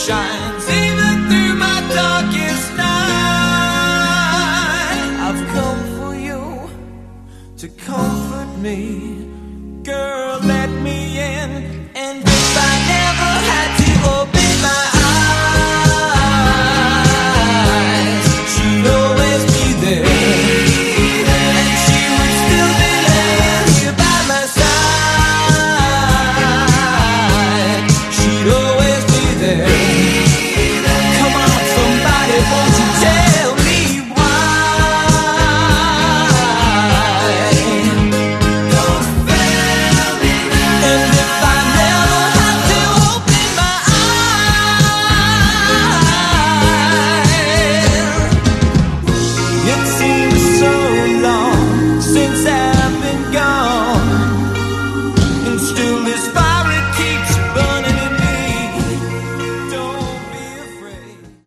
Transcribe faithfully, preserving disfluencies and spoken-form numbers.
shines even through my darkest night. I've come for you to comfort me.